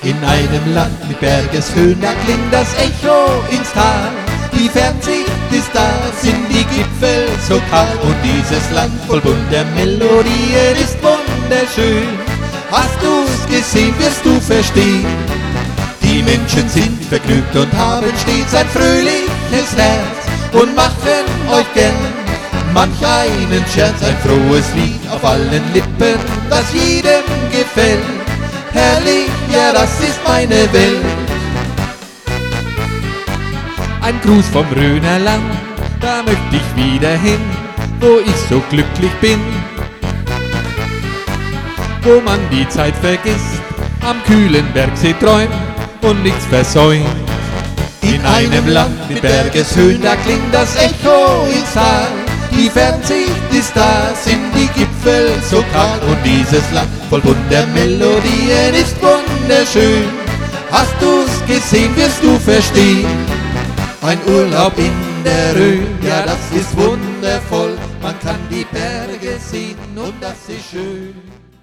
In einem Land mit Bergeshöhen, da klingt das Echo ins Tal. Die Fernsicht ist da, sind die Gipfel so kahl. Und dieses Land voll bunter Melodien ist wunderschön. Hast du's gesehen, wirst du verstehen. Die Menschen sind vergnügt und haben stets ein fröhliches Herz und machen euch gern manch einen Scherz. Ein frohes Lied auf allen Lippen, das jedem gefällt. Herrlich, ja, das ist meine Welt. Ein Gruß vom Rhönerland, da möchte ich wieder hin, wo ich so glücklich bin, wo man die Zeit vergisst, am kühlen Bergsee träumt und nichts versäumt. In einem Land mit Bergeshöhen, da klingt das Echo ins Tal. Die Fernsicht ist da, sind die Gipfel so kahl. Und dieses Land voll bunter Melodien ist wunderschön. Hast du's gesehen, wirst du verstehen. Ein Urlaub in der Rhön, ja, das ist wundervoll. Man kann die Berge sehen und das ist schön.